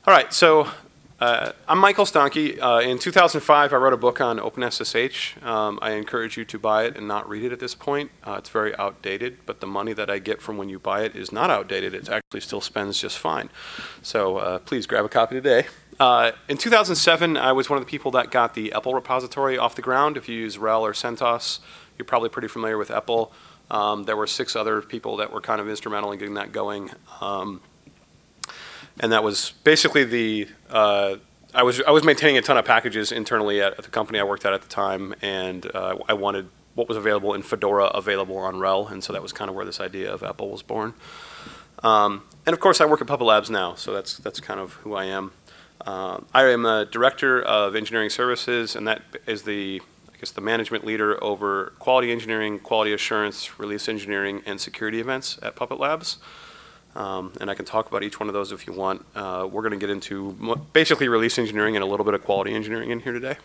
All right, so I'm Michael Stanke. In 2005, I wrote a book on OpenSSH. I encourage you to buy it and not read it at this point. It's very outdated, but the money that I get from when you buy it is not outdated. It actually still spends just fine. So please grab a copy today. In 2007, I was one of the people that got the EPEL repository off the ground. If you use RHEL or CentOS, you're probably pretty familiar with EPEL. There were 6 other people that were kind of instrumental in getting that going. And that was basically I was maintaining a ton of packages internally at the company I worked at the time, and I wanted what was available in Fedora available on RHEL, and so that was kind of where this idea of EPEL was born. And of course, I work at Puppet Labs now, so that's kind of who I am. I am a director of engineering services, and that is the management leader over quality engineering, quality assurance, release engineering, and security events at Puppet Labs. And I can talk about each one of those if you want. We're going to get into basically release engineering and a little bit of quality engineering in here today.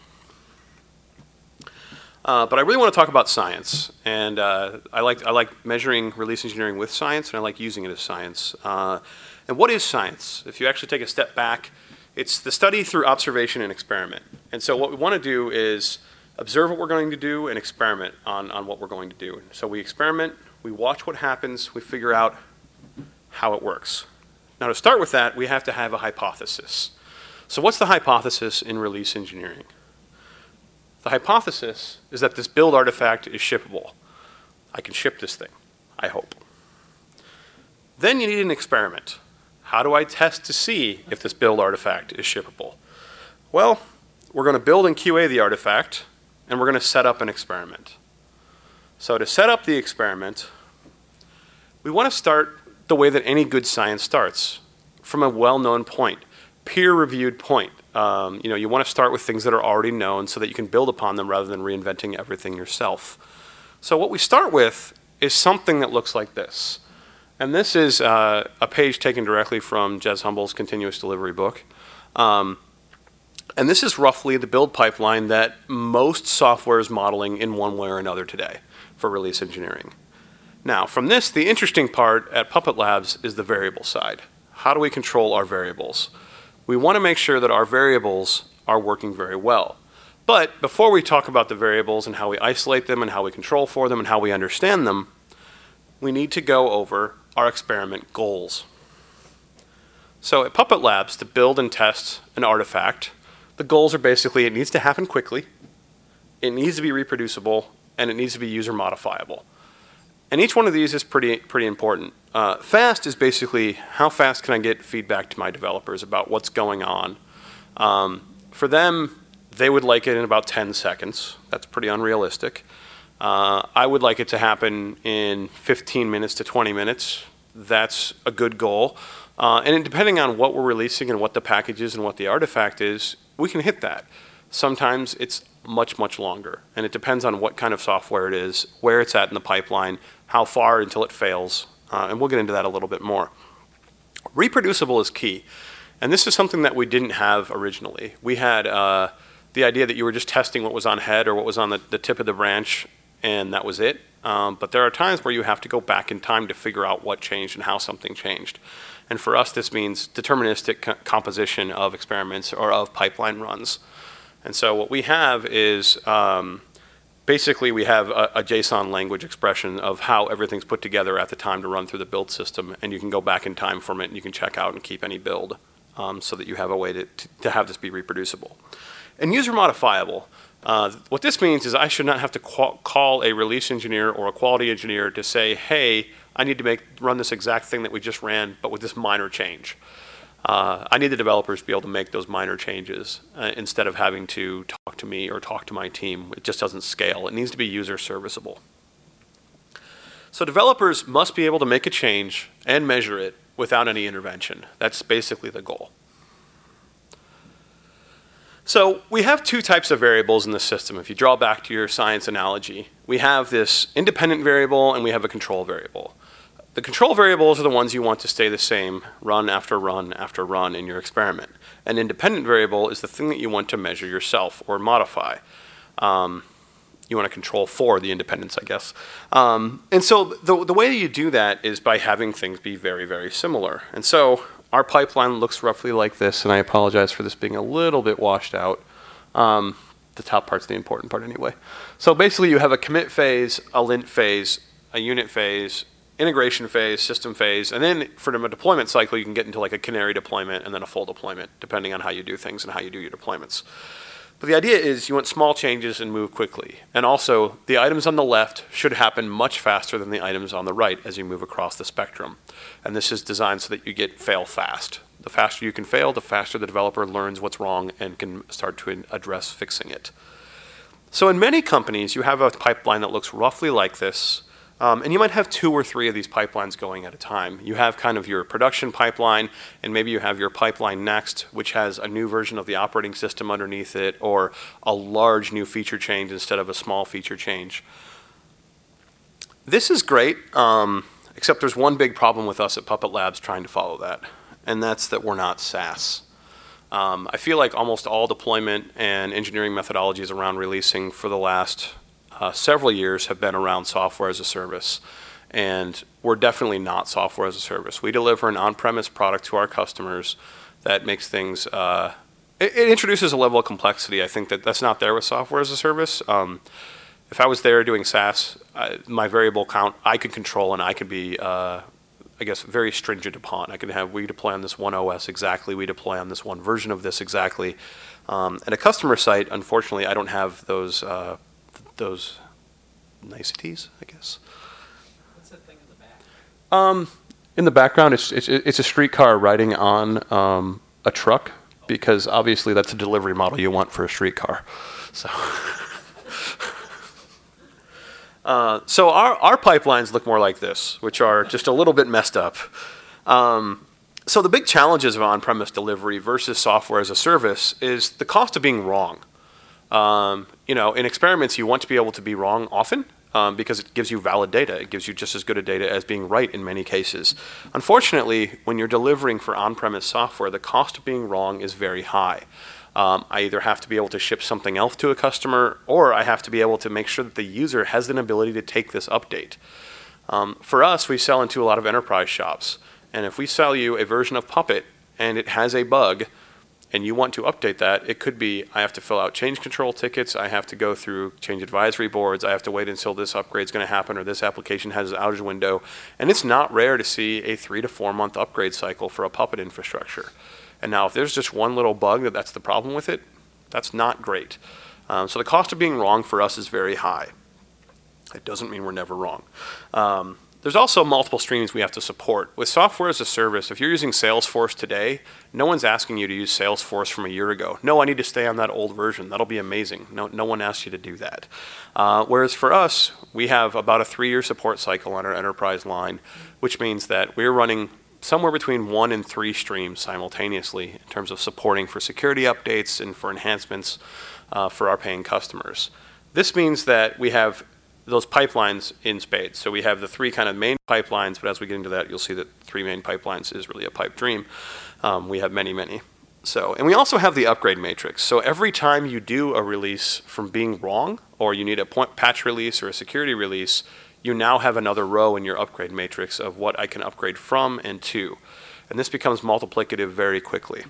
But I really want to talk about science. And I like measuring release engineering with science, and I like using it as science. And what is science? If you actually take a step back, it's the study through observation and experiment. And so what we want to do is observe what we're going to do and experiment on what we're going to do. So we experiment, we watch what happens, we figure out how it works. Now, to start with that, we have to have a hypothesis. So what's the hypothesis in release engineering? The hypothesis is that this build artifact is shippable. I can ship this thing, I hope. Then you need an experiment. How do I test to see if this build artifact is shippable? Well, we're going to build and QA the artifact, and we're going to set up an experiment. So to set up the experiment, we want to start the way that any good science starts, from a well-known point, peer-reviewed point. You want to start with things that are already known so that you can build upon them rather than reinventing everything yourself. So what we start with is something that looks like this. And this is a page taken directly from Jez Humble's Continuous Delivery book. And this is roughly the build pipeline that most software is modeling in one way or another today for release engineering. Now, from this, the interesting part at Puppet Labs is the variable side. How do we control our variables? We want to make sure that our variables are working very well. But before we talk about the variables and how we isolate them and how we control for them and how we understand them, we need to go over our experiment goals. So at Puppet Labs, to build and test an artifact, the goals are basically it needs to happen quickly, it needs to be reproducible, and it needs to be user modifiable. And each one of these is pretty important. Fast is basically how fast can I get feedback to my developers about what's going on. For them, they would like it in about 10 seconds. That's pretty unrealistic. I would like it to happen in 15 minutes to 20 minutes. That's a good goal. And depending on what we're releasing and what the package is and what the artifact is, we can hit that. Sometimes it's much longer, and it depends on what kind of software it is, where it's at in the pipeline, how far until it fails, and we'll get into that a little bit more. Reproducible is key, and this is something that we didn't have originally. We had the idea that you were just testing what was on head or what was on the tip of the branch, and that was it. But there are times where you have to go back in time to figure out what changed and how something changed. And for us, this means deterministic composition of experiments or of pipeline runs. And so what we have is basically we have a JSON language expression of how everything's put together at the time to run through the build system, and you can go back in time from it and you can check out and keep any build so that you have a way to have this be reproducible. And user modifiable, what this means is I should not have to call a release engineer or a quality engineer to say, hey, I need to run this exact thing that we just ran, but with this minor change. I need the developers to be able to make those minor changes instead of having to talk to me or talk to my team. It just doesn't scale. It needs to be user serviceable. So developers must be able to make a change and measure it without any intervention. That's basically the goal. So we have 2 types of variables in the system. If you draw back to your science analogy, we have this independent variable and we have a control variable. The control variables are the ones you want to stay the same run after run after run in your experiment. An independent variable is the thing that you want to measure yourself or modify. You want to control for the independence, I guess. And so the way you do that is by having things be very, very similar. And so our pipeline looks roughly like this, and I apologize for this being a little bit washed out. The top part's the important part anyway. So basically you have a commit phase, a lint phase, a unit phase, integration phase, system phase, and then for the deployment cycle you can get into like a canary deployment and then a full deployment, depending on how you do things and how you do your deployments. But the idea is you want small changes and move quickly. And also the items on the left should happen much faster than the items on the right as you move across the spectrum. And this is designed so that you get fail fast. The faster you can fail, the faster the developer learns what's wrong and can start to address fixing it. So in many companies, you have a pipeline that looks roughly like this, and you might have 2 or 3 of these pipelines going at a time. You have kind of your production pipeline, and maybe you have your pipeline next, which has a new version of the operating system underneath it, or a large new feature change instead of a small feature change. This is great, except there's one big problem with us at Puppet Labs trying to follow that. And that's that we're not SaaS. I feel like almost all deployment and engineering methodologies around releasing for the last several years have been around software as a service. And we're definitely not software as a service. We deliver an on-premise product to our customers that makes things, it introduces a level of complexity. I think that's not there with software as a service. If I was there doing SaaS, my variable count I could control and I could be I guess, very stringent upon. I can have, we deploy on this one OS exactly, we deploy on this one version of this exactly. At a customer site, unfortunately, I don't have those niceties, I guess. What's that thing in the back? In the background, it's a streetcar riding on a truck, because obviously that's a delivery model you want for a streetcar. So. So our pipelines look more like this, which are just a little bit messed up. So the big challenges of on-premise delivery versus software as a service is the cost of being wrong. In experiments, you want to be able to be wrong often because it gives you valid data. It gives you just as good a data as being right in many cases. Unfortunately, when you're delivering for on-premise software, the cost of being wrong is very high. I either have to be able to ship something else to a customer, or I have to be able to make sure that the user has an ability to take this update. For us, we sell into a lot of enterprise shops. And if we sell you a version of Puppet and it has a bug, and you want to update that, it could be I have to fill out change control tickets, I have to go through change advisory boards, I have to wait until this upgrade is going to happen or this application has an outage window. And it's not rare to see a 3 to 4 month upgrade cycle for a Puppet infrastructure. And now if there's just one little bug that's the problem with it, that's not great. So the cost of being wrong for us is very high. It doesn't mean we're never wrong. There's also multiple streams we have to support. With software as a service, if you're using Salesforce today, no one's asking you to use Salesforce from a year ago. No, I need to stay on that old version. That'll be amazing. No one asks you to do that. Whereas for us, we have about a 3-year support cycle on our enterprise line, which means that we're running somewhere between 1 and 3 streams simultaneously in terms of supporting for security updates and for enhancements for our paying customers. This means that we have those pipelines in spades. So we have the 3 kind of main pipelines, but as we get into that, you'll see that 3 main pipelines is really a pipe dream. We have many, many. And we also have the upgrade matrix. So every time you do a release from being wrong, or you need a patch release or a security release, you now have another row in your upgrade matrix of what I can upgrade from and to. And this becomes multiplicative very quickly.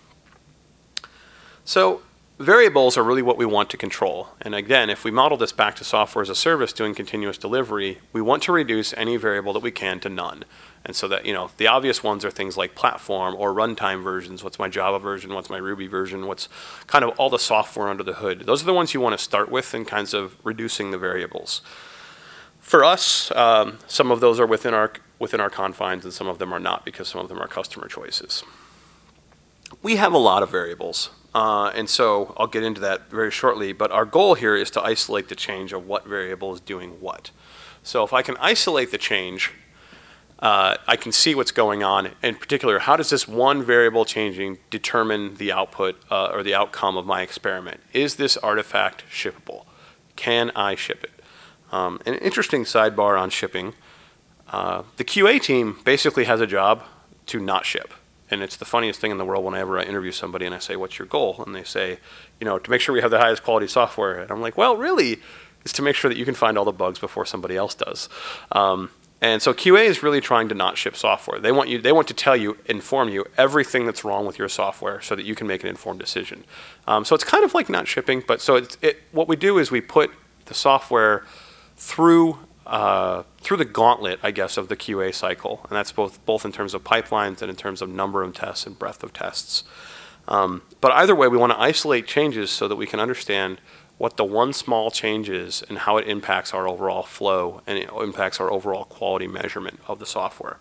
So variables are really what we want to control. And again, if we model this back to software as a service doing continuous delivery, we want to reduce any variable that we can to none. And so that, the obvious ones are things like platform or runtime versions. What's my Java version? What's my Ruby version? What's kind of all the software under the hood? Those are the ones you want to start with in kinds of reducing the variables. For us, some of those are within our confines and some of them are not because some of them are customer choices. We have a lot of variables. And so I'll get into that very shortly, but our goal here is to isolate the change of what variable is doing what. So if I can isolate the change, I can see what's going on. In particular, how does this one variable changing determine the output or the outcome of my experiment? Is this artifact shippable? Can I ship it? An interesting sidebar on shipping, the QA team basically has a job to not ship. And it's the funniest thing in the world whenever I interview somebody and I say, what's your goal? And they say, to make sure we have the highest quality software. And I'm like, well, really, it's to make sure that you can find all the bugs before somebody else does. And so QA is really trying to not ship software. They want to tell you, inform you everything that's wrong with your software so that you can make an informed decision. So it's kind of like not shipping, but so what we do is we put the software through the gauntlet, I guess, of the QA cycle, and that's both in terms of pipelines and in terms of number of tests and breadth of tests. But either way, we want to isolate changes so that we can understand what the one small change is and how it impacts our overall flow and it impacts our overall quality measurement of the software.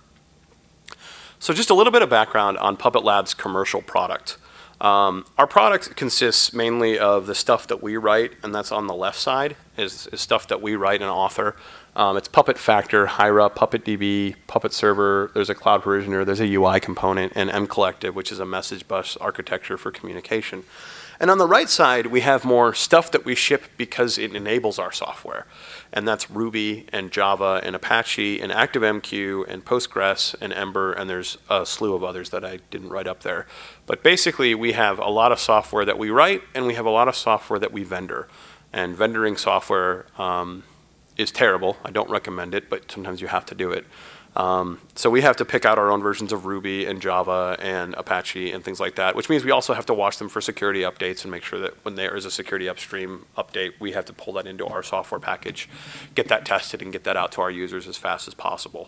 So just a little bit of background on Puppet Labs' commercial product. Our product consists mainly of the stuff that we write, and that's on the left side, is stuff that we write and author. It's Puppet Factor, Hyra, PuppetDB, Puppet Server, there's a cloud provisioner, there's a UI component, and MCollective, which is a message bus architecture for communication. And on the right side, we have more stuff that we ship because it enables our software. And that's Ruby and Java and Apache and ActiveMQ and Postgres and Ember, and there's a slew of others that I didn't write up there. But basically, we have a lot of software that we write, and we have a lot of software that we vendor. And vendoring software is terrible. I don't recommend it, but sometimes you have to do it. So we have to pick out our own versions of Ruby and Java and Apache and things like that, which means we also have to watch them for security updates and make sure that when there is a security upstream update, we have to pull that into our software package, get that tested, and get that out to our users as fast as possible.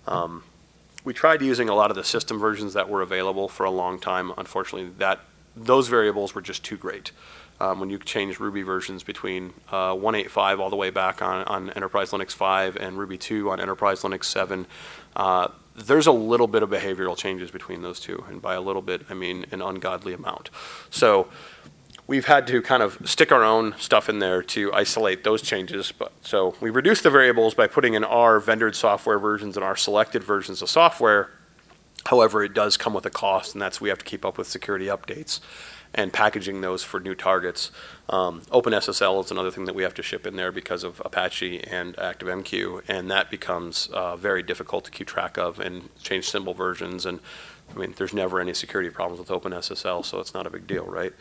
We tried using a lot of the system versions that were available for a long time. Unfortunately, those variables were just too great. When you change Ruby versions between 1.8.5 all the way back on Enterprise Linux 5 and Ruby 2 on Enterprise Linux 7, there's a little bit of behavioral changes between those two. And by a little bit, I mean an ungodly amount. So we've had to kind of stick our own stuff in there to isolate those changes. So we reduce the variables by putting in our vendored software versions and our selected versions of software. However, it does come with a cost, and that's we have to keep up with security updates and packaging those for new targets. OpenSSL is another thing that we have to ship in there because of Apache and ActiveMQ, and that becomes very difficult to keep track of and change symbol versions. And I mean, there's never any security problems with OpenSSL, so it's not a big deal, right?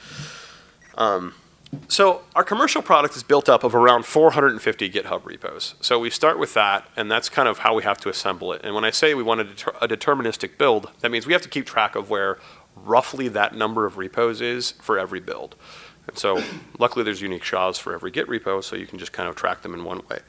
So our commercial product is built up of around 450 GitHub repos. So we start with that, and that's kind of how we have to assemble it. And when I say we want a deterministic build, that means we have to keep track of where roughly that number of repos is for every build. And so luckily there's unique SHAs for every Git repo, so you can just kind of track them in one way.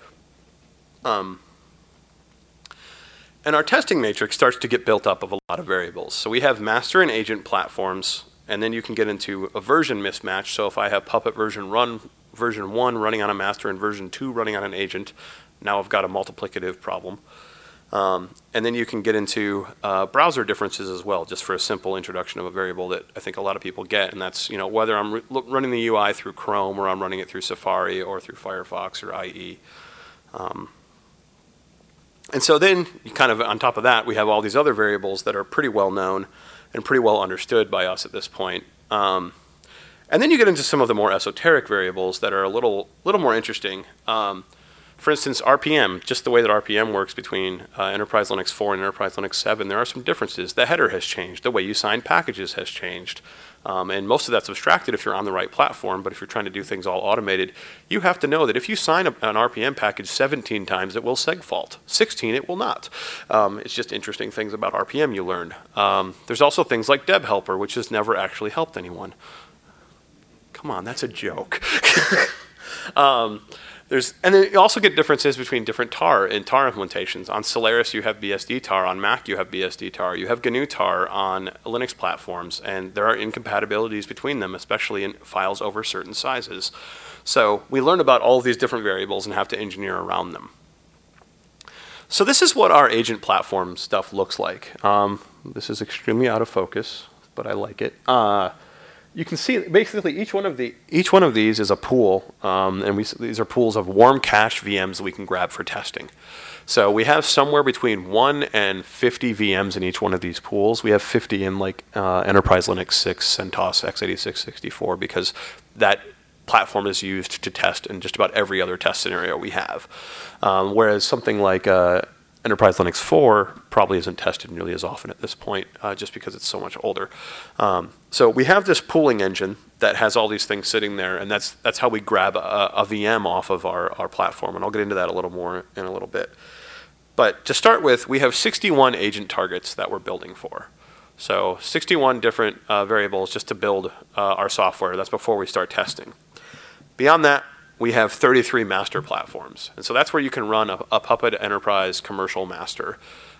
And our testing matrix starts to get built up of a lot of variables. So we have master and agent platforms, and then you can get into a version mismatch. So if I have Puppet version 1 running on a master and version 2 running on an agent, now I've got a multiplicative problem. And then you can get into browser differences as well, just for a simple introduction of a variable that I think a lot of people get, and that's whether I'm running the UI through Chrome or I'm running it through Safari or through Firefox or IE. And so then, kind of on top of that, we have all these other variables that are pretty well known and pretty well understood by us at this point. And then you get into some of the more esoteric variables that are a little more interesting. For instance, RPM, just the way that RPM works between Enterprise Linux 4 and Enterprise Linux 7, there are some differences. The header has changed. The way you sign packages has changed. And most of that's abstracted if you're on the right platform, but if you're trying to do things all automated, you have to know that if you sign an RPM package 17 times, it will segfault. 16, it will not. It's just interesting things about RPM you learn. There's also things like Deb Helper, which has never actually helped anyone. Come on, that's a joke. And then you also get differences between different tar and tar implementations. On Solaris, you have BSD tar. On Mac, you have BSD tar. You have GNU tar on Linux platforms, and there are incompatibilities between them, especially in files over certain sizes. So we learn about all of these different variables and have to engineer around them. So this is what our agent platform stuff looks like. This is extremely out of focus, but I like it. You can see basically each one of these is a pool, and these are pools of warm cache VMs that we can grab for testing. So we have somewhere between 1 and 50 VMs in each one of these pools. We have 50 in like Enterprise Linux 6, CentOS, x86, 64, because that platform is used to test in just about every other test scenario we have. Whereas something like Enterprise Linux 4 probably isn't tested nearly as often at this point, just because it's so much older. So we have this pooling engine that has all these things sitting there, and that's how we grab a VM off of our platform, and I'll get into that a little more in a little bit. But to start with, we have 61 agent targets that we're building for. So 61 different variables just to build our software. That's before we start testing. Beyond that, we have 33 master platforms. And so that's where you can run a Puppet Enterprise commercial master.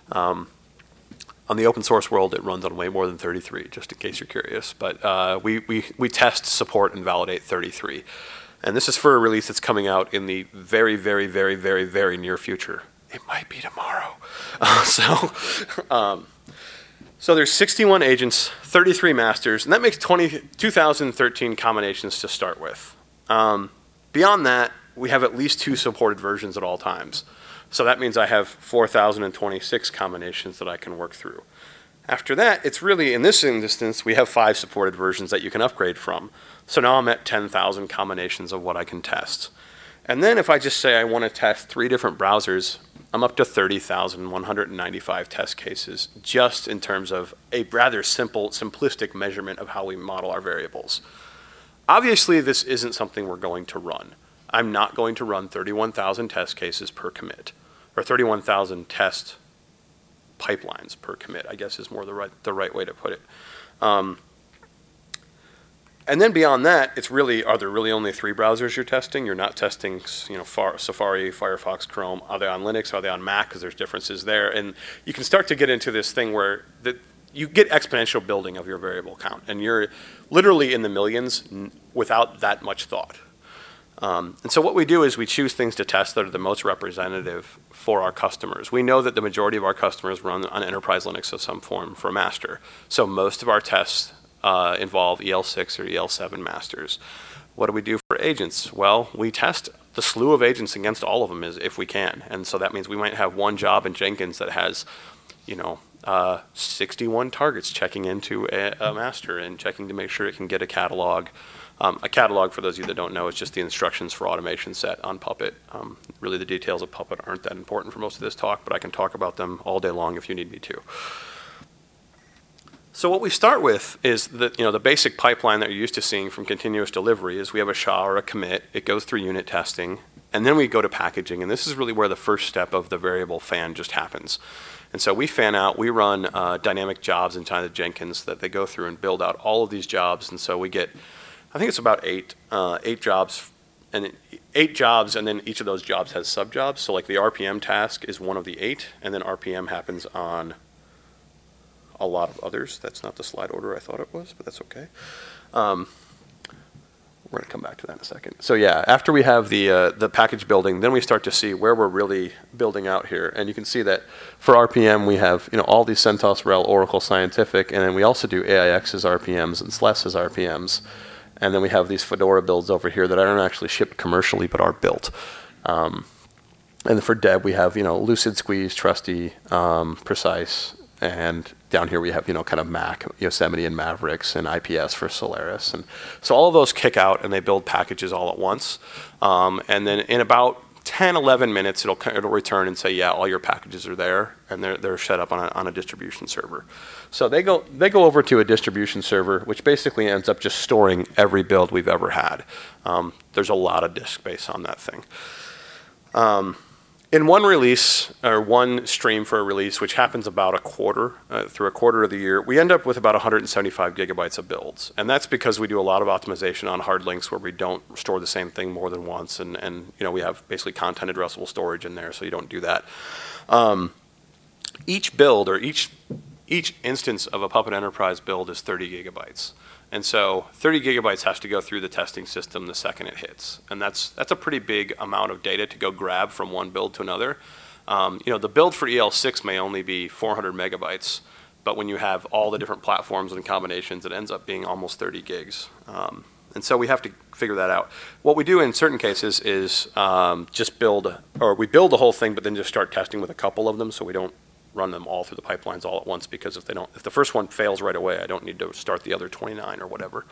On the open source world, it runs on way more than 33, just in case you're curious. But we test, support, and validate 33. And this is for a release that's coming out in the very, very, very, very, very near future. It might be tomorrow. So there's 61 agents, 33 masters, and that makes 2,013 combinations to start with. Beyond that, we have at least 2 supported versions at all times. So that means I have 4,026 combinations that I can work through. After that, it's really, in this instance, we have 5 supported versions that you can upgrade from. So now I'm at 10,000 combinations of what I can test. And then if I just say I want to test 3 different browsers, I'm up to 30,195 test cases, just in terms of a rather simplistic measurement of how we model our variables. Obviously, this isn't something we're going to run. I'm not going to run 31,000 test cases per commit, or 31,000 test pipelines per commit, I guess is more the right way to put it. And then beyond that, it's really, are there really only 3 browsers you're testing? You're not testing, Safari, Firefox, Chrome. Are they on Linux? Are they on Mac? Because there's differences there. And you can start to get into this thing where you get exponential building of your variable count, and you're literally in the millions without that much thought. And so what we do is we choose things to test that are the most representative for our customers. We know that the majority of our customers run on enterprise Linux of some form for master. So most of our tests involve EL6 or EL7 masters. What do we do for agents? Well, we test the slew of agents against all of them if we can. And so that means we might have one job in Jenkins that has, 61 targets checking into a master and checking to make sure it can get a catalog. A catalog, for those of you that don't know, is just the instructions for automation set on Puppet. Really, the details of Puppet aren't that important for most of this talk, but I can talk about them all day long if you need me to. So what we start with is the basic pipeline that you're used to seeing from continuous delivery is we have a SHA or a commit. It goes through unit testing, and then we go to packaging. And this is really where the first step of the variable fan just happens. And so we fan out. We run dynamic jobs inside of Jenkins that they go through and build out all of these jobs. And so we get, I think it's about eight jobs, and 8 jobs, and then each of those jobs has subjobs. So like the RPM task is one of the 8, and then RPM happens on a lot of others. That's not the slide order I thought it was, but that's okay. We're going to come back to that in a second. So yeah, after we have the package building, then we start to see where we're really building out here. And you can see that for RPM, we have all these CentOS, RHEL, Oracle, Scientific, and then we also do AIX's RPMs and SLES's RPMs. And then we have these Fedora builds over here that aren't actually shipped commercially, but are built. And then for Deb, we have Lucid, Squeeze, Trusty, Precise, and down here we have kind of Mac, Yosemite, and Mavericks, and IPS for Solaris. And so all of those kick out, and they build packages all at once. And then in about 10, 11 minutes, it'll return and say, yeah, all your packages are there, and they're set up on a distribution server. So they go over to a distribution server, which basically ends up just storing every build we've ever had. There's a lot of disk space on that thing. In one release, or one stream for a release, which happens about through a quarter of the year, we end up with about 175 gigabytes of builds. And that's because we do a lot of optimization on hard links where we don't store the same thing more than once. And we have basically content addressable storage in there, so you don't do that. Each build, or each instance of a Puppet Enterprise build is 30 gigabytes. And so 30 gigabytes has to go through the testing system the second it hits. And that's a pretty big amount of data to go grab from one build to another. The build for EL6 may only be 400 megabytes, but when you have all the different platforms and combinations, it ends up being almost 30 gigs. And so we have to figure that out. What we do in certain cases is we build the whole thing, but then just start testing with a couple of them, so we don't run them all through the pipelines all at once, because if the first one fails right away, I don't need to start the other 29 or whatever.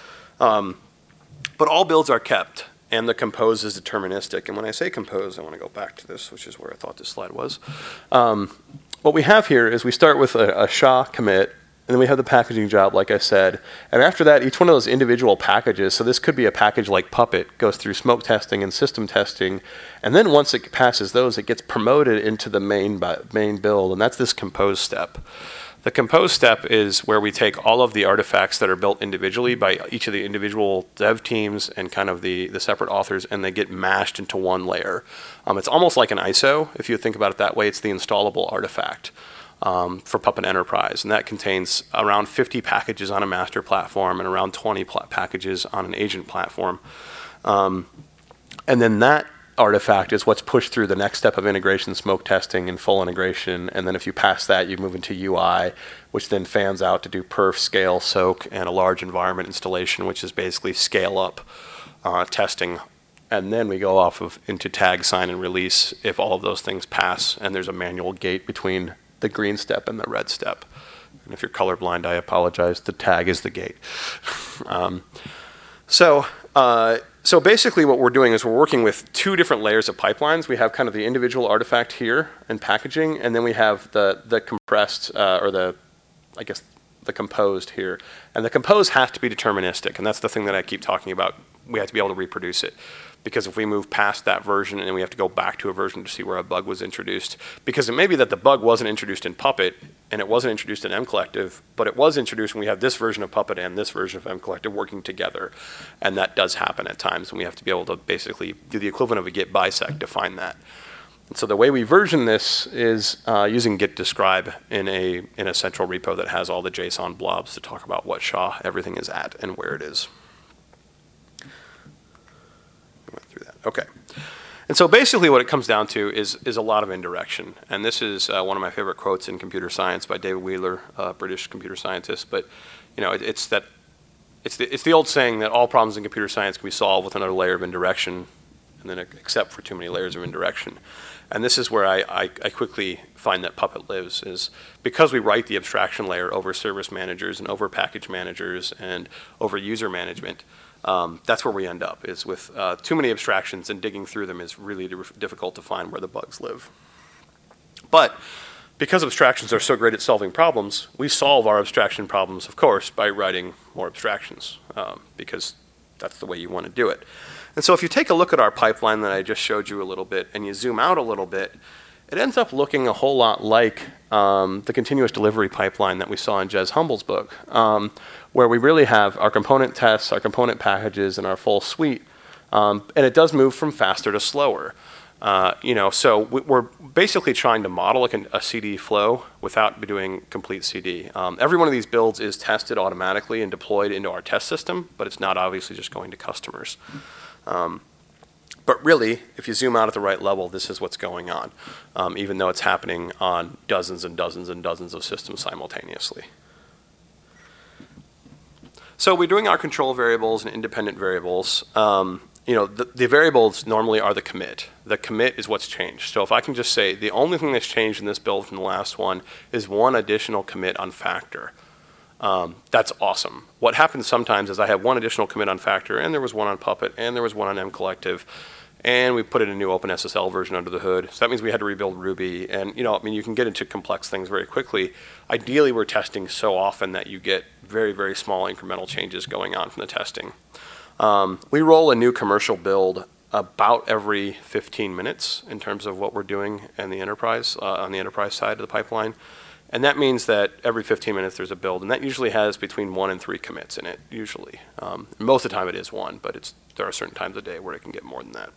But all builds are kept, and the compose is deterministic. And when I say compose, I want to go back to this, which is where I thought this slide was. What we have here is we start with a SHA commit, And then we have the packaging job, like I said. And after that, each one of those individual packages, so this could be a package like Puppet, goes through smoke testing and system testing. And then once it passes those, it gets promoted into the main build, and that's this compose step. The compose step is where we take all of the artifacts that are built individually by each of the individual dev teams and kind of the separate authors, and they get mashed into one layer. It's almost like an ISO. If you think about it that way, it's the installable artifact for Puppet Enterprise. And that contains around 50 packages on a master platform and around 20 packages on an agent platform. And then that artifact is what's pushed through the next step of integration, smoke testing, and full integration. And then if you pass that, you move into UI, which then fans out to do perf, scale, soak, and a large environment installation, which is basically scale up testing. And then we go into tag, sign, and release if all of those things pass, and there's a manual gate between the green step and the red step. And if you're colorblind, I apologize. The tag is the gate. So basically what we're doing is we're working with two different layers of pipelines. We have kind of the individual artifact here and packaging, and then we have the compressed, the composed here. And the composed has to be deterministic, and that's the thing that I keep talking about. We have to be able to reproduce it. Because if we move past that version and then we have to go back to a version to see where a bug was introduced, because it may be that the bug wasn't introduced in Puppet and it wasn't introduced in MCollective, but it was introduced when we have this version of Puppet and this version of MCollective working together. And that does happen at times, and we have to be able to basically do the equivalent of a git bisect to find that. And so the way we version this is using git describe in a central repo that has all the JSON blobs to talk about what SHA everything is at and where it is. Okay. And so basically what it comes down to is a lot of indirection. And this is one of my favorite quotes in computer science by David Wheeler, a British computer scientist. But it's the old saying that all problems in computer science can be solved with another layer of indirection, and then except for too many layers of indirection. And this is where I quickly find that Puppet lives, is because we write the abstraction layer over service managers and over package managers and over user management. That's where we end up, is with too many abstractions, and digging through them is really difficult to find where the bugs live. But because abstractions are so great at solving problems, we solve our abstraction problems, of course, by writing more abstractions, because that's the way you want to do it. And so if you take a look at our pipeline that I just showed you a little bit, and you zoom out a little bit, it ends up looking a whole lot like the continuous delivery pipeline that we saw in Jez Humble's book, where we really have our component tests, our component packages, and our full suite. And it does move from faster to slower. So we're basically trying to model a CD flow without doing complete CD. Every one of these builds is tested automatically and deployed into our test system, but it's not obviously just going to customers. But really, if you zoom out at the right level, this is what's going on, even though it's happening on dozens and dozens and dozens of systems simultaneously. So we're doing our control variables and independent variables. The variables normally are the commit. The commit is what's changed. So if I can just say the only thing that's changed in this build from the last one is one additional commit on factor. That's awesome. What happens sometimes is I have one additional commit on factor, and there was one on Puppet, and there was one on MCollective, and we put in a new OpenSSL version under the hood. So that means we had to rebuild Ruby. And you can get into complex things very quickly. Ideally, we're testing so often that you get very, very small incremental changes going on from the testing. We roll a new commercial build about every 15 minutes in terms of what we're doing in the enterprise, on the enterprise side of the pipeline. And that means that every 15 minutes there's a build, and that usually has between 1 and 3 commits in it, usually. Most of the time it is 1, but there are certain times of day where it can get more than that.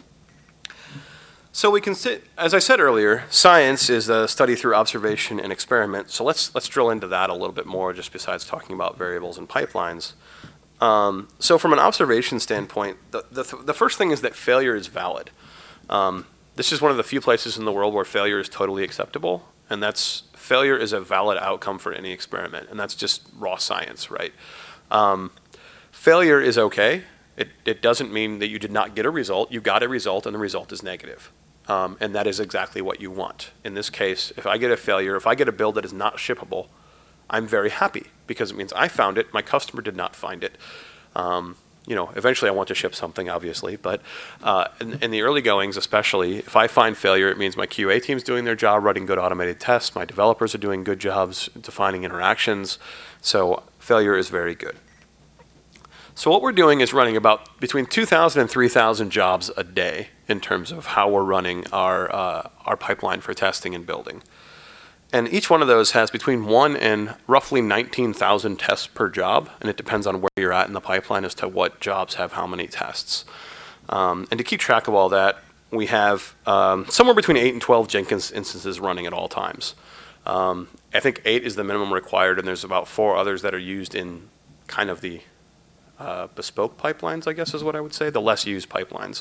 So we can as I said earlier, science is a study through observation and experiment. So let's drill into that a little bit more, just besides talking about variables and pipelines. So from an observation standpoint, the first thing is that failure is valid. This is one of the few places in the world where failure is totally acceptable, and failure is a valid outcome for any experiment, and that's just raw science, right? Failure is okay. It doesn't mean that you did not get a result. You got a result, and the result is negative. And that is exactly what you want. In this case, if I get a failure, if I get a build that is not shippable, I'm very happy, because it means I found it, my customer did not find it. Eventually I want to ship something, obviously, but in the early goings, especially, if I find failure, it means my QA team's doing their job, writing good automated tests, my developers are doing good jobs defining interactions, so failure is very good. So what we're doing is running about between 2,000 and 3,000 jobs a day in terms of how we're running our pipeline for testing and building. And each one of those has between 1 and roughly 19,000 tests per job, and it depends on where you're at in the pipeline as to what jobs have how many tests. And to keep track of all that, we have somewhere between 8 and 12 Jenkins instances running at all times. I think 8 is the minimum required, and there's about 4 others that are used in kind of the bespoke pipelines, I guess is what I would say, the less used pipelines.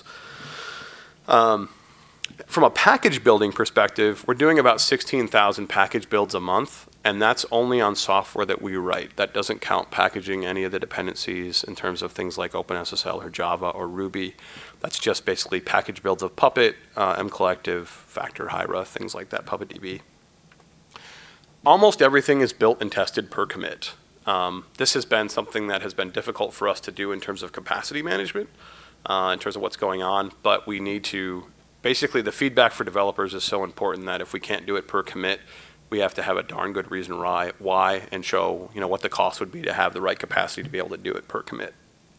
From a package building perspective, we're doing about 16,000 package builds a month, and that's only on software that we write. That doesn't count packaging any of the dependencies in terms of things like OpenSSL or Java or Ruby. That's just basically package builds of Puppet, mCollective, Factor, Hyra, things like that, PuppetDB. Almost everything is built and tested per commit. This has been something that has been difficult for us to do in terms of capacity management, in terms of what's going on, but we need to. Basically, the feedback for developers is so important that if we can't do it per commit, we have to have a darn good reason why and show what the cost would be to have the right capacity to be able to do it per commit.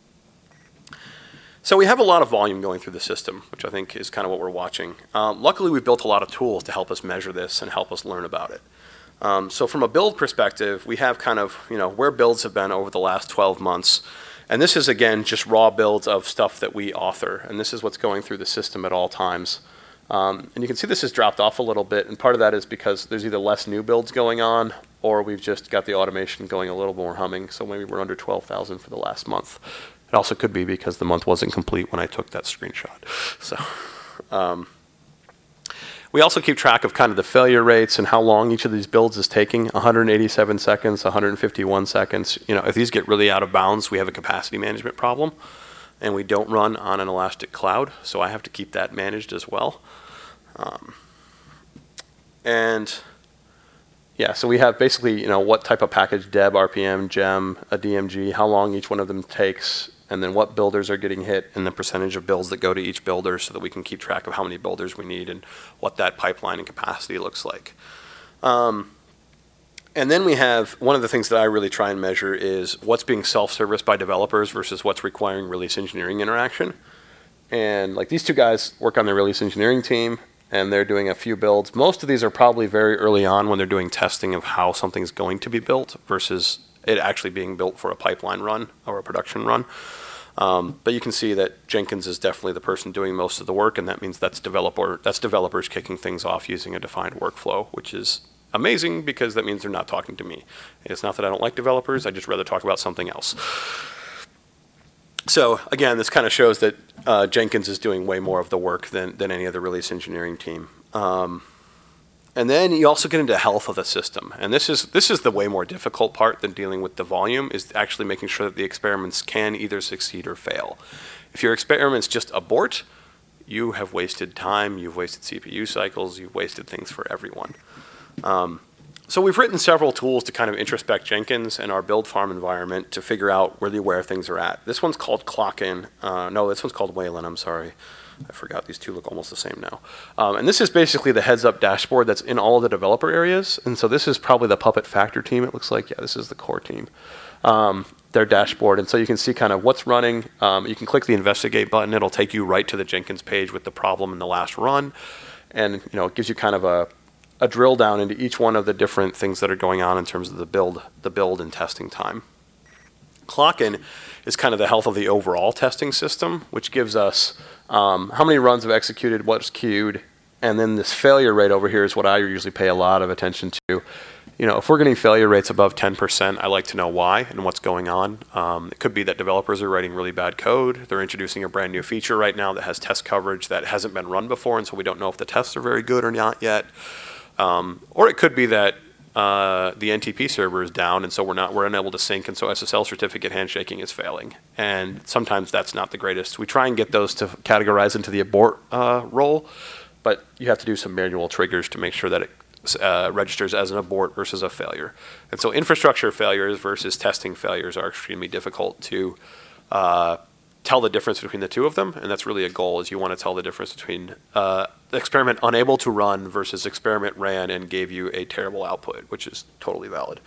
So we have a lot of volume going through the system, which I think is kind of what we're watching. Luckily, we've built a lot of tools to help us measure this and help us learn about it. So from a build perspective, we have kind of where builds have been over the last 12 months. And this is, again, just raw builds of stuff that we author. And this is what's going through the system at all times. And you can see this has dropped off a little bit. And part of that is because there's either less new builds going on, or we've just got the automation going a little more humming. So maybe we're under 12,000 for the last month. It also could be because the month wasn't complete when I took that screenshot. So we also keep track of kind of the failure rates and how long each of these builds is taking. 187 seconds, 151 seconds. If these get really out of bounds, we have a capacity management problem, and we don't run on an elastic cloud, so I have to keep that managed as well. So we have basically, what type of package, deb, RPM, gem, a DMG, how long each one of them takes, and then what builders are getting hit and the percentage of builds that go to each builder so that we can keep track of how many builders we need and what that pipeline and capacity looks like. And then we have, one of the things that I really try and measure is what's being self-serviced by developers versus what's requiring release engineering interaction. And like these two guys work on the release engineering team, and they're doing a few builds. Most of these are probably very early on when they're doing testing of how something's going to be built versus it actually being built for a pipeline run or a production run. But you can see that Jenkins is definitely the person doing most of the work, and that means that's developers kicking things off using a defined workflow, which is amazing because that means they're not talking to me. It's not that I don't like developers, I'd just rather talk about something else. So again, this kind of shows that Jenkins is doing way more of the work than any other release engineering team. And then you also get into health of the system. And this is the way more difficult part than dealing with the volume, is actually making sure that the experiments can either succeed or fail. If your experiments just abort, you have wasted time, you've wasted CPU cycles, you've wasted things for everyone. So we've written several tools to kind of introspect Jenkins and our build farm environment to figure out really where things are at. This one's called Clockin. This one's called Wayland, I'm sorry. I forgot, these two look almost the same now. And this is basically the heads-up dashboard that's in all of the developer areas. And so this is probably the Puppet Factor team, it looks like. Yeah, this is the core team. Their dashboard. And so you can see kind of what's running. You can click the investigate button. It'll take you right to the Jenkins page with the problem in the last run. And it gives you kind of a drill down into each one of the different things that are going on in terms of the build and testing time. Clockin is kind of the health of the overall testing system, which gives us how many runs have executed, what's queued, and then this failure rate over here is what I usually pay a lot of attention to. If we're getting failure rates above 10%, I like to know why and what's going on. It could be that developers are writing really bad code. They're introducing a brand new feature right now that has test coverage that hasn't been run before, and so we don't know if the tests are very good or not yet. Or it could be that the NTP server is down, and so we're unable to sync, and so SSL certificate handshaking is failing. And sometimes that's not the greatest. We try and get those to categorize into the abort role, but you have to do some manual triggers to make sure that it registers as an abort versus a failure. And so infrastructure failures versus testing failures are extremely difficult to tell the difference between the two of them, and that's really a goal, is you want to tell the difference between the experiment unable to run versus experiment ran and gave you a terrible output, which is totally valid.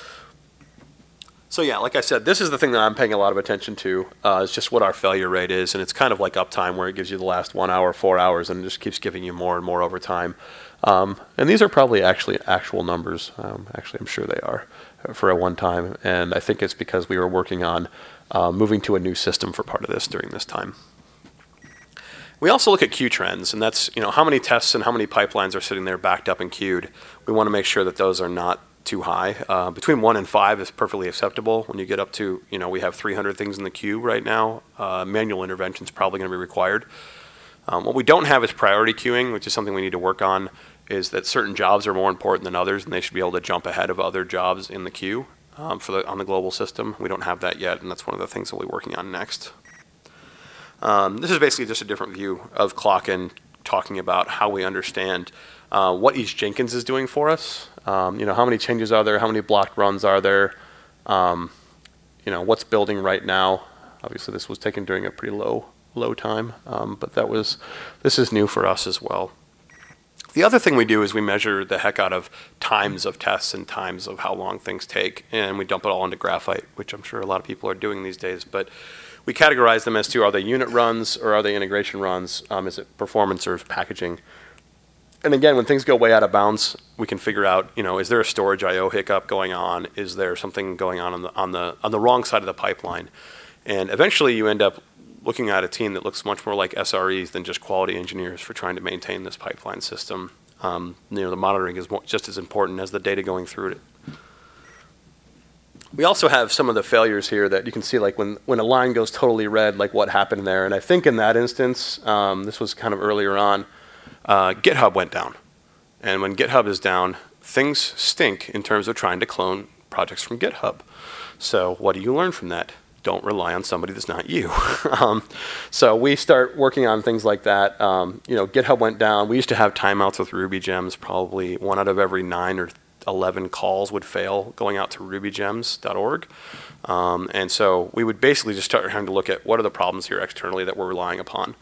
So yeah, like I said, this is the thing that I'm paying a lot of attention to, is just what our failure rate is, and it's kind of like uptime, where it gives you the last 1 hour, 4 hours, and it just keeps giving you more and more over time. And these are probably actual numbers. Actually, I'm sure they are for a one time, and I think it's because we were working on moving to a new system for part of this during this time. We also look at queue trends, and that's how many tests and how many pipelines are sitting there backed up and queued. We want to make sure that those are not too high. Between 1 and 5 is perfectly acceptable. When you get up to, we have 300 things in the queue right now, manual intervention is probably going to be required. What we don't have is priority queuing, which is something we need to work on, is that certain jobs are more important than others, and they should be able to jump ahead of other jobs in the queue on the global system. We don't have that yet, and that's one of the things that we'll be working on next. This is basically just a different view of Clocken, talking about how we understand what each Jenkins is doing for us. How many changes are there? How many blocked runs are there? What's building right now? Obviously, this was taken during a pretty low time, but this is new for us as well. The other thing we do is we measure the heck out of times of tests and times of how long things take, and we dump it all into Graphite, which I'm sure a lot of people are doing these days. But we categorize them as to, are they unit runs or are they integration runs? Is it performance or packaging? And again, when things go way out of bounds, we can figure out, is there a storage I/O hiccup going on? Is there something going on the wrong side of the pipeline? And eventually, you end up looking at a team that looks much more like SREs than just quality engineers for trying to maintain this pipeline system. The monitoring is just as important as the data going through it. We also have some of the failures here that you can see, like when a line goes totally red, like what happened there. And I think in that instance, this was kind of earlier on, GitHub went down. And when GitHub is down, things stink in terms of trying to clone projects from GitHub. So what do you learn from that? Don't rely on somebody that's not you. So we start working on things like that. GitHub went down. We used to have timeouts with Ruby gems. Probably 1 out of every 9 or 11 calls would fail going out to rubygems.org. And so we would basically just start having to look at what are the problems here externally that we're relying upon.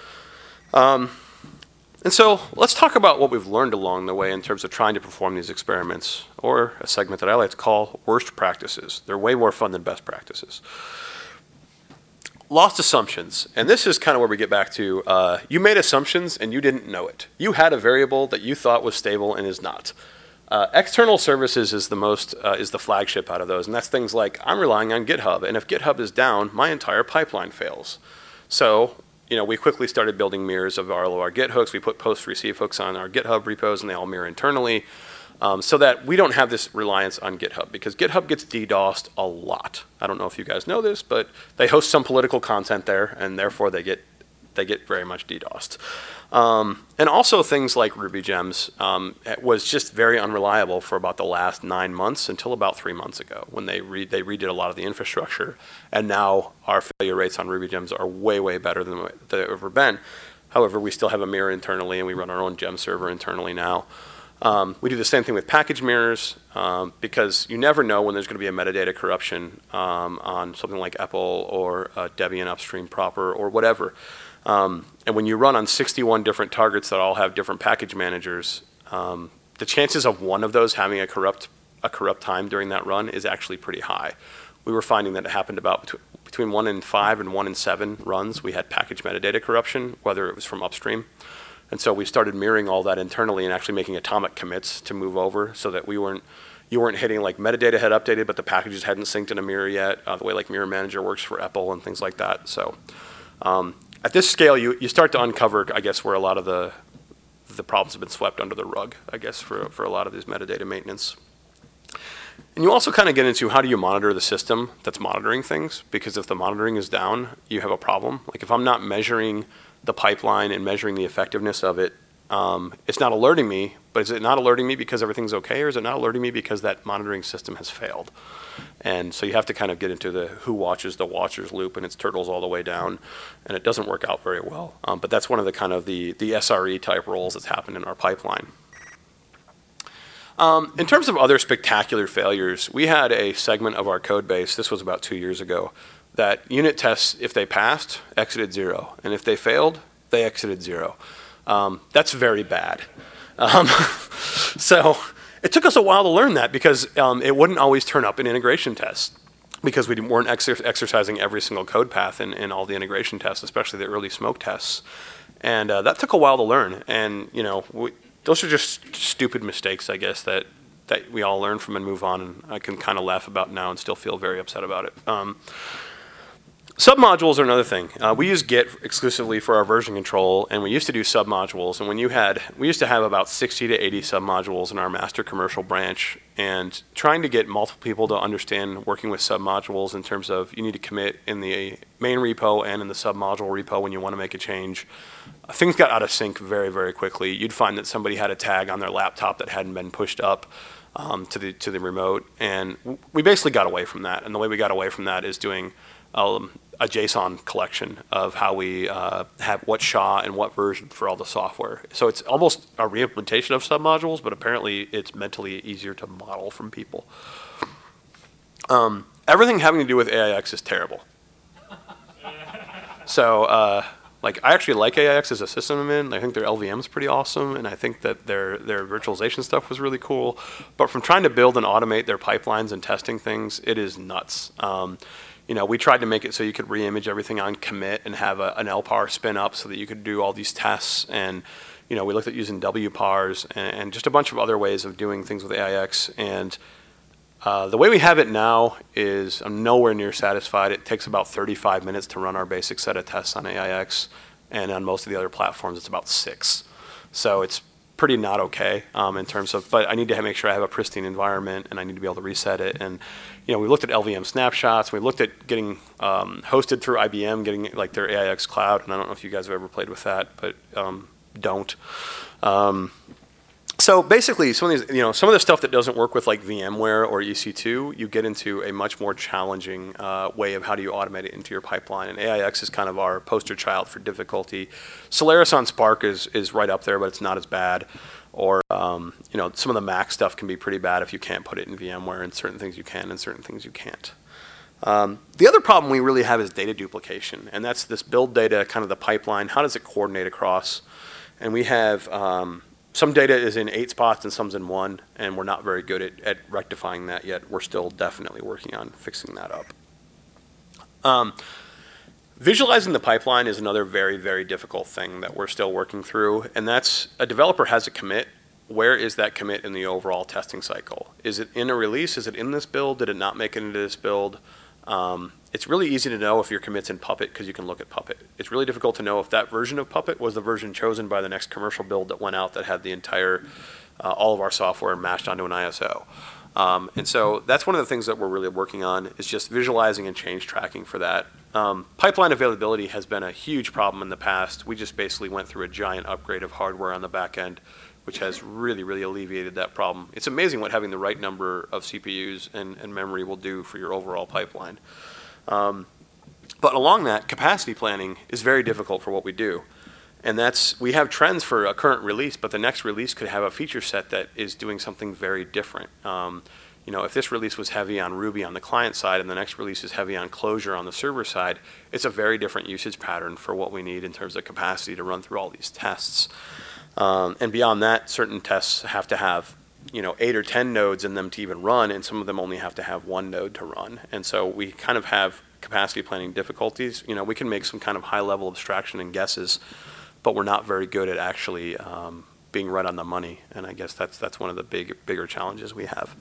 And so let's talk about what we've learned along the way in terms of trying to perform these experiments, or a segment that I like to call worst practices. They're way more fun than best practices. Lost assumptions. And this is kind of where we get back to, you made assumptions and you didn't know it. You had a variable that you thought was stable and is not. External services is the flagship out of those. And that's things like, I'm relying on GitHub. And if GitHub is down, my entire pipeline fails. So we quickly started building mirrors of all of our Git hooks. We put post-receive hooks on our GitHub repos, and they all mirror internally, so that we don't have this reliance on GitHub, because GitHub gets DDoSed a lot. I don't know if you guys know this, but they host some political content there, and therefore they get very much DDoSed. And also things like RubyGems was just very unreliable for about the last 9 months until about 3 months ago, when they redid a lot of the infrastructure. And now our failure rates on RubyGems are way, way better than they've ever been. However, we still have a mirror internally, and we run our own gem server internally now. We do the same thing with package mirrors, because you never know when there's going to be a metadata corruption on something like EPEL or Debian upstream proper or whatever. And when you run on 61 different targets that all have different package managers, the chances of one of those having a corrupt time during that run is actually pretty high. We were finding that it happened about between 1 in 5 and 1 in 7 runs. We had package metadata corruption, whether it was from upstream. And so we started mirroring all that internally and actually making atomic commits to move over, so that you weren't hitting like metadata had updated, but the packages hadn't synced in a mirror yet, the way like Mirror Manager works for EPEL and things like that. So at this scale, you start to uncover, I guess, where a lot of the problems have been swept under the rug, I guess, for a lot of these metadata maintenance. And you also kind of get into, how do you monitor the system that's monitoring things? Because if the monitoring is down, you have a problem. Like if I'm not measuring the pipeline and measuring the effectiveness of it, it's not alerting me. But is it not alerting me because everything's okay, or is it not alerting me because that monitoring system has failed? And so you have to kind of get into the who watches the watchers loop, and it's turtles all the way down, and it doesn't work out very well. But that's one of the kind of the SRE type roles that's happened in our pipeline. In terms of other spectacular failures, we had a segment of our code base, this was about 2 years ago, that unit tests, if they passed, exited 0. And if they failed, they exited 0. That's very bad. So it took us a while to learn that because it wouldn't always turn up in integration tests because we weren't exercising every single code path in all the integration tests, especially the early smoke tests. And that took a while to learn. And, those are just stupid mistakes, I guess, that we all learn from and move on, and I can kind of laugh about now and still feel very upset about it. Submodules are another thing. We use Git exclusively for our version control, and we used to do submodules. And we used to have about 60 to 80 submodules in our master commercial branch, and trying to get multiple people to understand working with submodules in terms of you need to commit in the main repo and in the submodule repo when you want to make a change. Things got out of sync very, very quickly. You'd find that somebody had a tag on their laptop that hadn't been pushed up to the remote, and we basically got away from that. And the way we got away from that is doing a JSON collection of how we have what SHA and what version for all the software. So it's almost a reimplementation of submodules, but apparently it's mentally easier to model from people. Everything having to do with AIX is terrible. So I actually like AIX as a system I'm in. I think their LVM is pretty awesome, and I think that their virtualization stuff was really cool. But from trying to build and automate their pipelines and testing things, it is nuts. We tried to make it so you could reimage everything on commit and have an LPAR spin up so that you could do all these tests. And we looked at using WPARs and just a bunch of other ways of doing things with AIX. And the way we have it now is I'm nowhere near satisfied. It takes about 35 minutes to run our basic set of tests on AIX, and on most of the other platforms it's about 6. So it's pretty not okay in terms of, but I need to make sure I have a pristine environment, and I need to be able to reset it. And we looked at LVM snapshots. We looked at getting hosted through IBM, getting like their AIX cloud. And I don't know if you guys have ever played with that, but don't. So basically, some of the stuff that doesn't work with like VMware or EC2, you get into a much more challenging way of how do you automate it into your pipeline. And AIX is kind of our poster child for difficulty. Solaris on Spark is right up there, but it's not as bad. Or some of the Mac stuff can be pretty bad if you can't put it in VMware, and certain things you can and certain things you can't. The other problem we really have is data duplication, and that's this build data, kind of the pipeline. How does it coordinate across? And we have some data is in 8 spots and some's in 1, and we're not very good at rectifying that yet. We're still definitely working on fixing that up. Visualizing the pipeline is another very, very difficult thing that we're still working through, and that's a developer has a commit. Where is that commit in the overall testing cycle? Is it in a release? Is it in this build? Did it not make it into this build? It's really easy to know if your commit's in Puppet because you can look at Puppet. It's really difficult to know if that version of Puppet was the version chosen by the next commercial build that went out that had the entire, all of our software mashed onto an ISO. And so that's one of the things that we're really working on is just visualizing and change tracking for that. Pipeline availability has been a huge problem in the past. We just basically went through a giant upgrade of hardware on the back end, which has really, really alleviated that problem. It's amazing what having the right number of CPUs and memory will do for your overall pipeline. But along that, capacity planning is very difficult for what we do. And we have trends for a current release, but the next release could have a feature set that is doing something very different. If this release was heavy on Ruby on the client side and the next release is heavy on Clojure on the server side, it's a very different usage pattern for what we need in terms of capacity to run through all these tests. And beyond that, certain tests have to have 8 or 10 nodes in them to even run, and some of them only have to have 1 node to run. And so we kind of have capacity planning difficulties. We can make some kind of high-level abstraction and guesses, but we're not very good at actually being right on the money. And I guess that's one of the bigger challenges we have.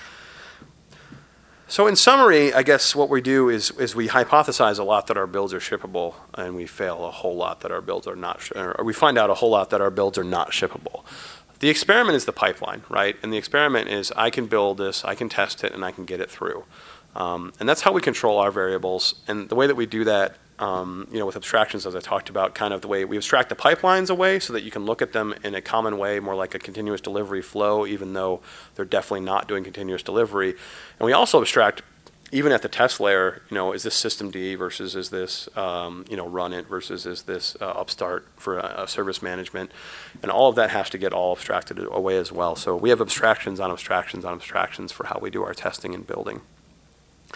So in summary, I guess what we do is we hypothesize a lot that our builds are shippable, and we fail a whole lot that our builds are not, or we find out a whole lot that our builds are not shippable. The experiment is the pipeline, right? And the experiment is I can build this, I can test it, and I can get it through. And that's how we control our variables. And the way that we do that, with abstractions, as I talked about, kind of the way we abstract the pipelines away so that you can look at them in a common way, more like a continuous delivery flow, even though they're definitely not doing continuous delivery. And we also abstract, even at the test layer, is this systemd versus is this, run it versus is this upstart for a service management. And all of that has to get all abstracted away as well. So we have abstractions on abstractions on abstractions for how we do our testing and building.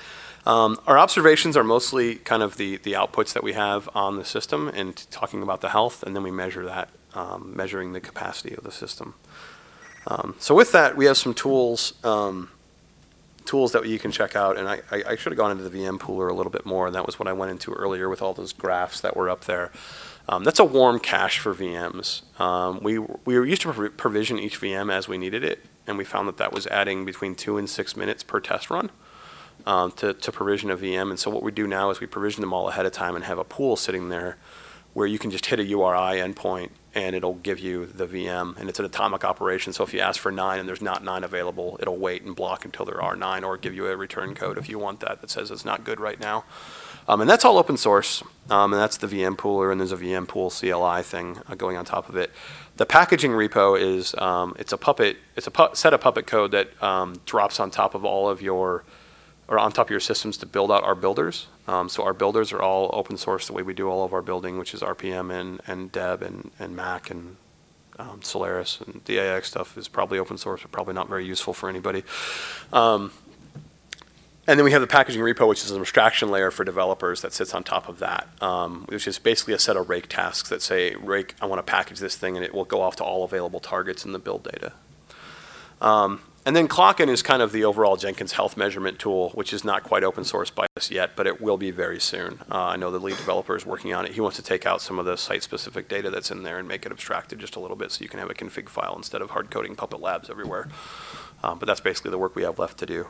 Our observations are mostly kind of the outputs that we have on the system and talking about the health, and then we measure that, measuring the capacity of the system. So with that, we have some tools that you can check out, and I should have gone into the VM Pooler a little bit more, and that was what I went into earlier with all those graphs that were up there. That's a warm cache for VMs. We were used to provision each VM as we needed it, and we found that was adding between 2 and 6 minutes per test run to provision a VM. And so what we do now is we provision them all ahead of time and have a pool sitting there where you can just hit a URI endpoint and it'll give you the VM, and it's an atomic operation. So if you ask for 9 and there's not 9 available, it'll wait and block until there are 9, or give you a return code if you want that says it's not good right now. And that's all open source, and that's the VM Pooler, and there's a VM Pool CLI thing going on top of it. The packaging repo is it's a set of Puppet code that drops on top of all of your, or on top of your systems to build out our builders. So our builders are all open source the way we do all of our building, which is RPM and Deb and Mac and Solaris, and the AIX stuff is probably open source, but probably not very useful for anybody. And then we have the packaging repo, which is an abstraction layer for developers that sits on top of that, which is basically a set of rake tasks that say, rake, I want to package this thing, and it will go off to all available targets in the build data. And then Clocken is kind of the overall Jenkins health measurement tool, which is not quite open source by us yet, but it will be very soon. I know the lead developer is working on it. He wants to take out some of the site-specific data that's in there and make it abstracted just a little bit so you can have a config file instead of hard-coding Puppet Labs everywhere. But that's basically the work we have left to do.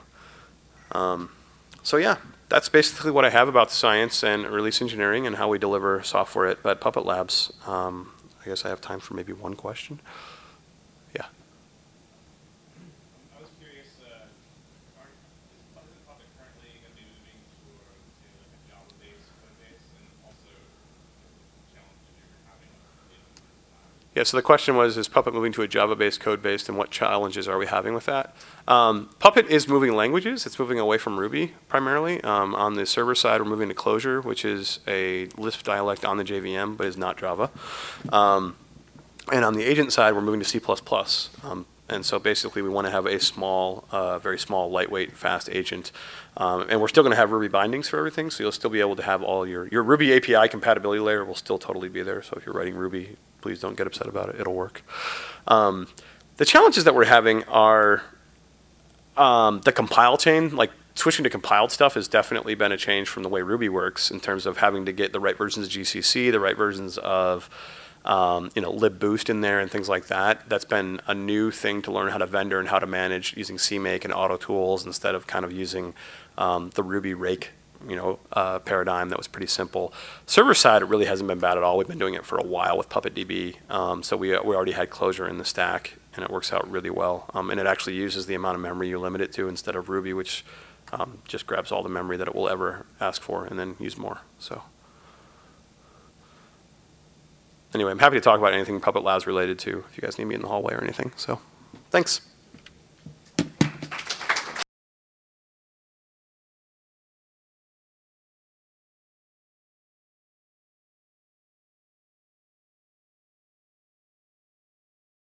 So yeah, that's basically what I have about science and release engineering and how we deliver software at Puppet Labs. I guess I have time for maybe one question. Yeah. I was curious, is Puppet currently going to be moving toward like a Java-based code base, and also challenges you're having with Yeah, so the question was, is Puppet moving to a Java-based code base, and what challenges are we having with that? Puppet is moving languages. It's moving away from Ruby primarily. On the server side, we're moving to Clojure, which is a Lisp dialect on the JVM, but is not Java. And on the agent side, we're moving to C++. And so basically, we want to have a small, very small, lightweight, fast agent. And we're still going to have Ruby bindings for everything, so you'll still be able to have all your Ruby API compatibility layer will still totally be there. So if you're writing Ruby, please don't get upset about it. It'll work. The challenges that we're having are the compile chain. Like switching to compiled stuff has definitely been a change from the way Ruby works in terms of having to get the right versions of GCC, the right versions of libboost in there and things like that. That's been a new thing to learn how to vendor and how to manage using CMake and auto tools instead of kind of using the Ruby rake paradigm that was pretty simple. Server side, it really hasn't been bad at all. We've been doing it for a while with PuppetDB. So we already had Clojure in the stack, and it works out really well. And it actually uses the amount of memory you limit it to instead of Ruby, which just grabs all the memory that it will ever ask for and then use more. So anyway, I'm happy to talk about anything Puppet Labs related to if you guys need me in the hallway or anything. So thanks.